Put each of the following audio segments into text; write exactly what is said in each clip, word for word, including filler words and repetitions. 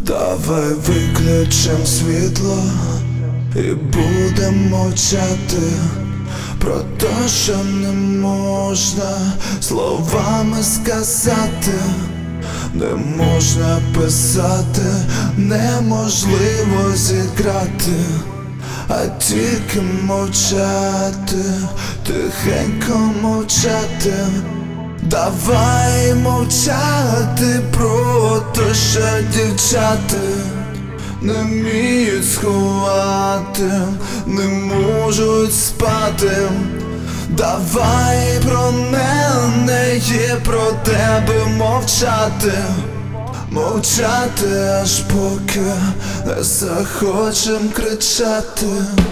Давай виключим світло і будем мовчати про те, що не можна словами сказати, не можна писати, неможливо зіграти, а тільки мовчати, тихенько мовчати. Давай мовчати про те, що дівчата не вміють сховати, не можуть спати. Давай про мене і про тебе мовчати, мовчати, аж поки не захочем кричати.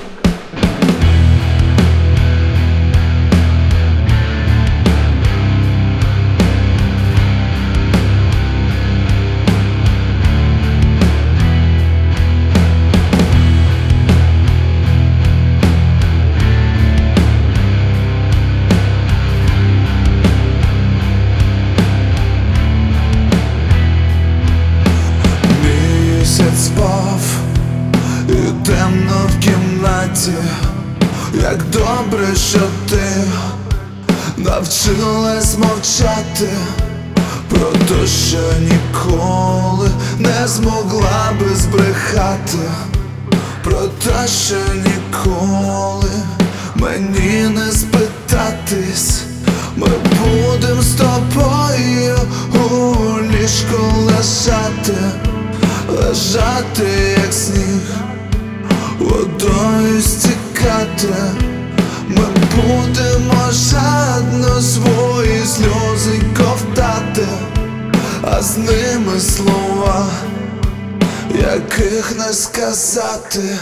Спав і темно в кімнаті. Як добре, що ти навчилась мовчати про те, що ніколи не змогла би збрехати, про те, що ніколи мені не спитатись. Ми будем з тобою у ліжку лежати, лежати, як сніг, водою стікати. Ми будемо жадно свої сльози ковтати, а з ними слова, яких не сказати.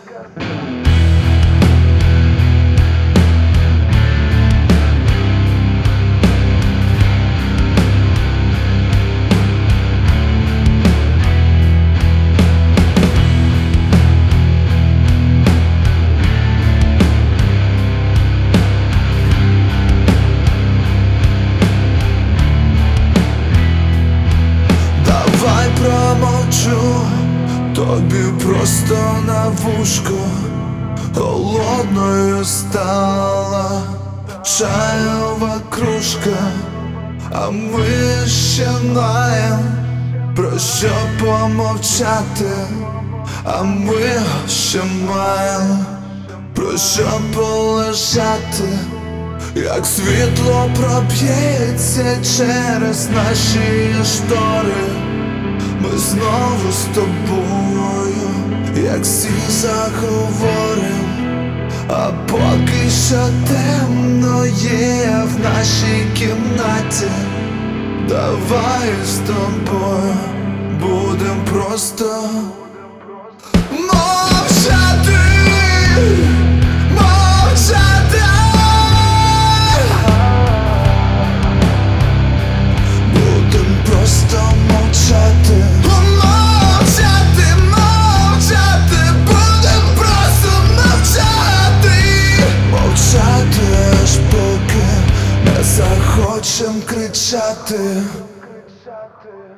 Промовчу тобі просто на вушко, холодною стала чайова кружка, а ми ще маєм про що помовчати, а ми ще маєм про що полежати. Як світло проб'ється через наші штори, ми знову з тобою, як всі заговорим. А поки що темно є в нашій кімнаті. Давай з тобою будем просто мовчати, мовчати. Будем просто мовчати, мовчати, мовчати. Будем просто мовчати, мовчати, аж поки не захочем кричати.